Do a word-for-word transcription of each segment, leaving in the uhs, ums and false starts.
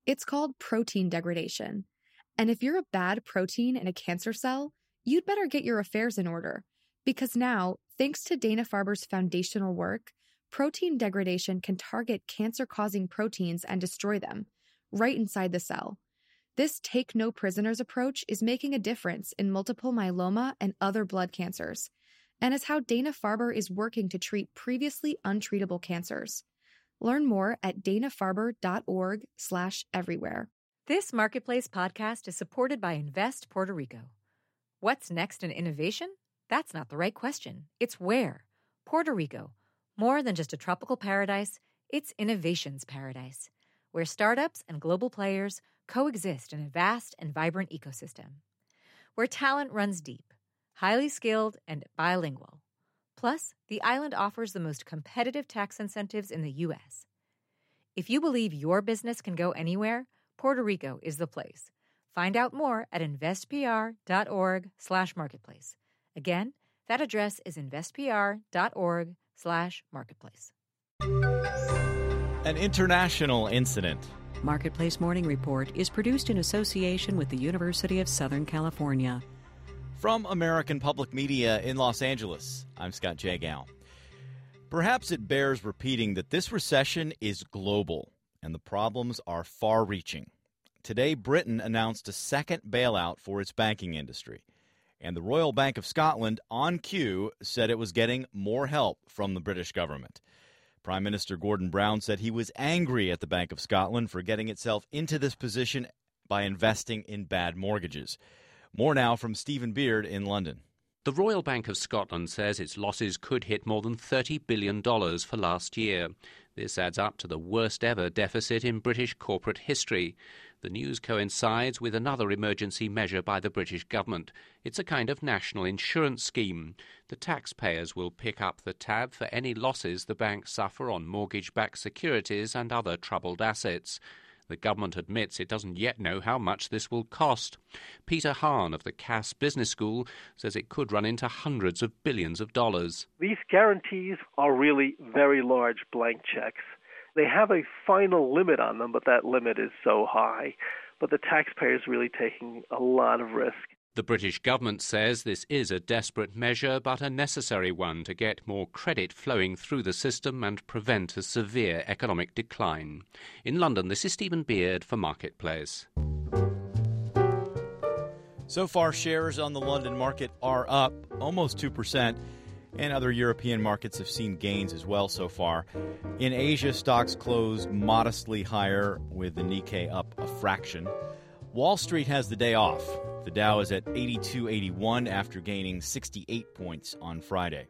It's called protein degradation. And if you're a bad protein in a cancer cell, you'd better get your affairs in order. Because now, thanks to Dana-Farber's foundational work, protein degradation can target cancer-causing proteins and destroy them, right inside the cell. This take-no-prisoners approach is making a difference in multiple myeloma and other blood cancers, and is how Dana-Farber is working to treat previously untreatable cancers. Learn more at dana-farber.org slash everywhere. This Marketplace podcast is supported by Invest Puerto Rico. What's next in innovation? That's not the right question. It's where. Puerto Rico. More than just a tropical paradise, it's innovation's paradise, where startups and global players coexist in a vast and vibrant ecosystem. Where talent runs deep, highly skilled, and bilingual. Plus, the island offers the most competitive tax incentives in the U S. If you believe your business can go anywhere, Puerto Rico is the place. Find out more at investpr.org slash marketplace. Again, that address is investpr.org slash marketplace. An international incident. Marketplace Morning Report is produced in association with the University of Southern California. From American Public Media in Los Angeles, I'm Scott Jagow. Perhaps it bears repeating that this recession is global, and the problems are far-reaching. Today, Britain announced a second bailout for its banking industry, and the Royal Bank of Scotland, on cue, said it was getting more help from the British government. Prime Minister Gordon Brown said he was angry at the Bank of Scotland for getting itself into this position by investing in bad mortgages. More now from Stephen Beard in London. The Royal Bank of Scotland says its losses could hit more than thirty billion dollars for last year. This adds up to the worst ever deficit in British corporate history. The news coincides with another emergency measure by the British government. It's a kind of national insurance scheme. The taxpayers will pick up the tab for any losses the banks suffer on mortgage-backed securities and other troubled assets. The government admits it doesn't yet know how much this will cost. Peter Hahn of the Cass Business School says it could run into hundreds of billions of dollars. These guarantees are really very large blank checks. They have a final limit on them, but that limit is so high. But the taxpayer is really taking a lot of risk. The British government says this is a desperate measure, but a necessary one to get more credit flowing through the system and prevent a severe economic decline. In London, this is Stephen Beard for Marketplace. So far, shares on the London market are up almost two percent, and other European markets have seen gains as well so far. In Asia, stocks closed modestly higher, with the Nikkei up a fraction. Wall Street has the day off. The Dow is at eighty-two eighty-one after gaining sixty-eight points on Friday.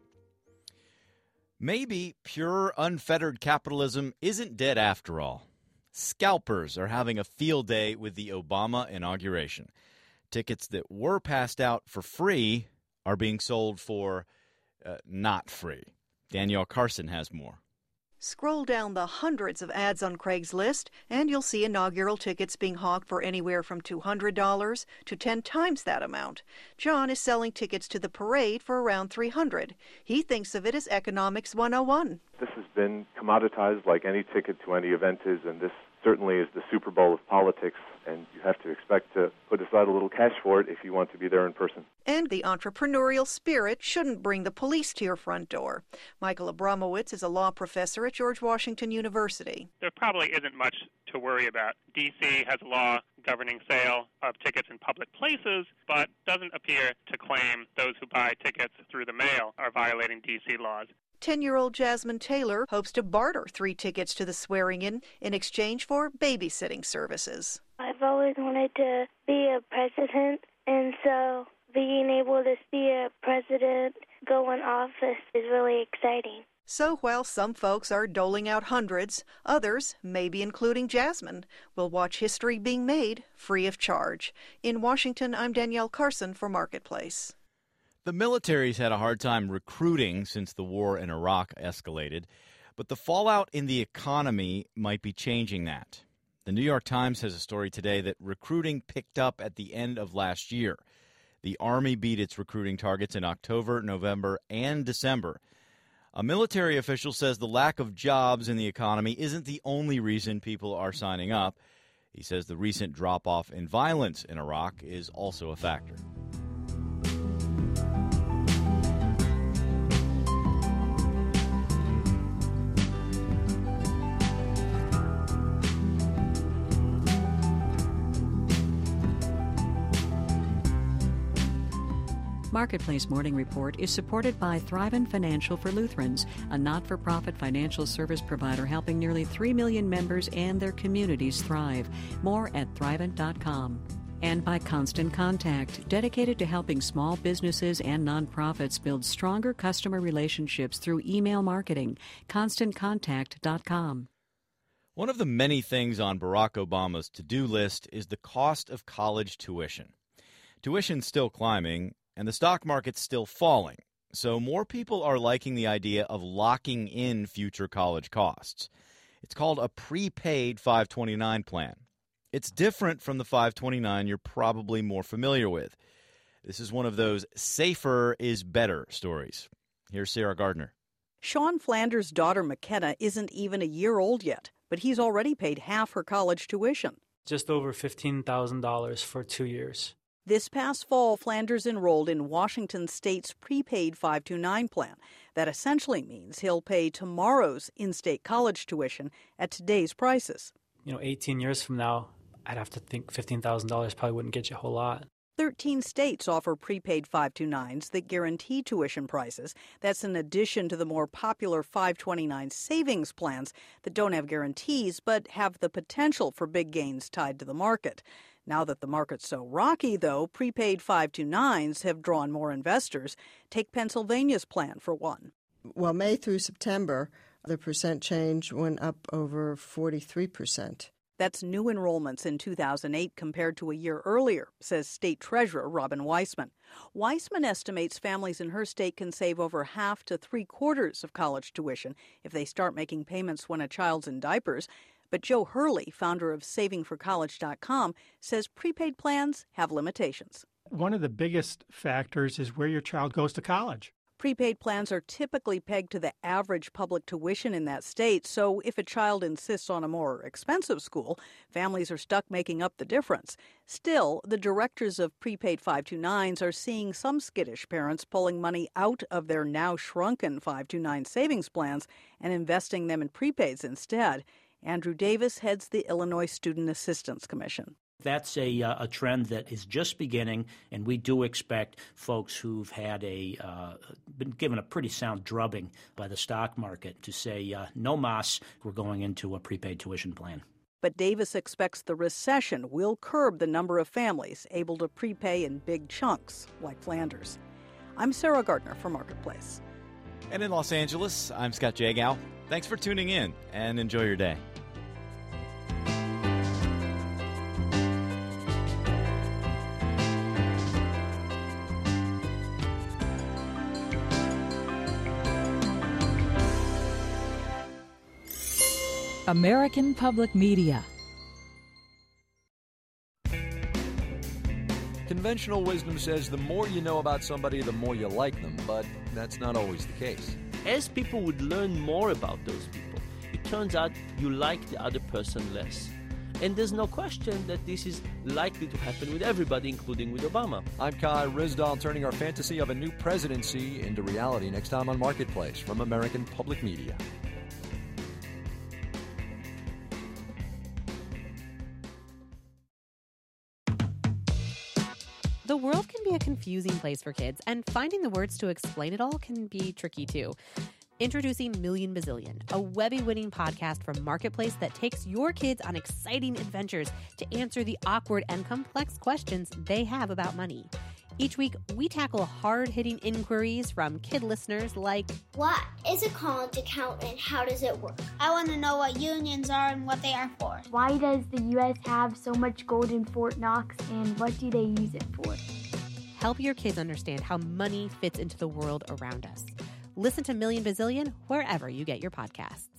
Maybe pure, unfettered capitalism isn't dead after all. Scalpers are having a field day with the Obama inauguration. Tickets that were passed out for free are being sold for uh, not free. Danielle Carson has more. Scroll down the hundreds of ads on Craigslist, and you'll see inaugural tickets being hawked for anywhere from two hundred dollars to ten times that amount. John is selling tickets to the parade for around three hundred dollars. He thinks of it as Economics one oh one. This has been commoditized like any ticket to any event is, and this certainly is the Super Bowl of politics, and you have to expect to put aside a little cash for it if you want to be there in person. And the entrepreneurial spirit shouldn't bring the police to your front door. Michael Abramowitz is a law professor at George Washington University. There probably isn't much to worry about. D C has a law governing sale of tickets in public places, but doesn't appear to claim those who buy tickets through the mail are violating D C laws. Ten-year-old Jasmine Taylor hopes to barter three tickets to the swearing-in in exchange for babysitting services. I've always wanted to be a president, and so being able to see a president go in office is really exciting. So while some folks are doling out hundreds, others, maybe including Jasmine, will watch history being made free of charge. In Washington, I'm Danielle Carson for Marketplace. The military's had a hard time recruiting since the war in Iraq escalated, but the fallout in the economy might be changing that. The New York Times has a story today that recruiting picked up at the end of last year. The Army beat its recruiting targets in October, November, and December. A military official says the lack of jobs in the economy isn't the only reason people are signing up. He says the recent drop-off in violence in Iraq is also a factor. Marketplace Morning Report is supported by Thrivent Financial for Lutherans, a not-for-profit financial service provider helping nearly three million members and their communities thrive. More at thrivent dot com. And by Constant Contact, dedicated to helping small businesses and nonprofits build stronger customer relationships through email marketing. constant contact dot com. One of the many things on Barack Obama's to-do list is the cost of college tuition. Tuition's still climbing, and the stock market's still falling, so more people are liking the idea of locking in future college costs. It's called a prepaid five twenty-nine plan. It's different from the five twenty-nine you're probably more familiar with. This is one of those safer is better stories. Here's Sarah Gardner. Sean Flanders' daughter McKenna isn't even a year old yet, but he's already paid half her college tuition. Just over fifteen thousand dollars for two years. This past fall, Flanders enrolled in Washington State's prepaid five twenty-nine plan. That essentially means he'll pay tomorrow's in-state college tuition at today's prices. You know, eighteen years from now, I'd have to think fifteen thousand dollars probably wouldn't get you a whole lot. Thirteen states offer prepaid five twenty-nines that guarantee tuition prices. That's in addition to the more popular five twenty-nine savings plans that don't have guarantees but have the potential for big gains tied to the market. Now that the market's so rocky, though, prepaid five twenty-nines have drawn more investors. Take Pennsylvania's plan for one. Well, May through September, the percent change went up over forty-three percent. That's new enrollments in two thousand eight compared to a year earlier, says State Treasurer Robin Weissman. Weissman estimates families in her state can save over half to three quarters of college tuition if they start making payments when a child's in diapers. But Joe Hurley, founder of saving for college dot com, says prepaid plans have limitations. One of the biggest factors is where your child goes to college. Prepaid plans are typically pegged to the average public tuition in that state, so if a child insists on a more expensive school, families are stuck making up the difference. Still, the directors of prepaid five twenty-nines are seeing some skittish parents pulling money out of their now shrunken five twenty-nine savings plans and investing them in prepaids instead. Andrew Davis heads the Illinois Student Assistance Commission. That's a, uh, a trend that is just beginning, and we do expect folks who've had a uh, been given a pretty sound drubbing by the stock market to say, uh, no mas, we're going into a prepaid tuition plan. But Davis expects the recession will curb the number of families able to prepay in big chunks, like Flanders. I'm Sarah Gardner for Marketplace. And in Los Angeles, I'm Scott Jagow. Thanks for tuning in, and enjoy your day. American Public Media. Conventional wisdom says the more you know about somebody, the more you like them, but that's not always the case. As people would learn more about those people, it turns out you like the other person less. And there's no question that this is likely to happen with everybody, including with Obama. I'm Kai Rizdal, turning our fantasy of a new presidency into reality next time on Marketplace from American Public Media. The world can be a confusing place for kids, and finding the words to explain it all can be tricky too. Introducing Million Bazillion, a Webby-winning podcast from Marketplace that takes your kids on exciting adventures to answer the awkward and complex questions they have about money. Each week, we tackle hard-hitting inquiries from kid listeners like, what is a college account and how does it work? I want to know what unions are and what they are for. Why does the U S have so much gold in Fort Knox and what do they use it for? Help your kids understand how money fits into the world around us. Listen to Million Bazillion wherever you get your podcasts.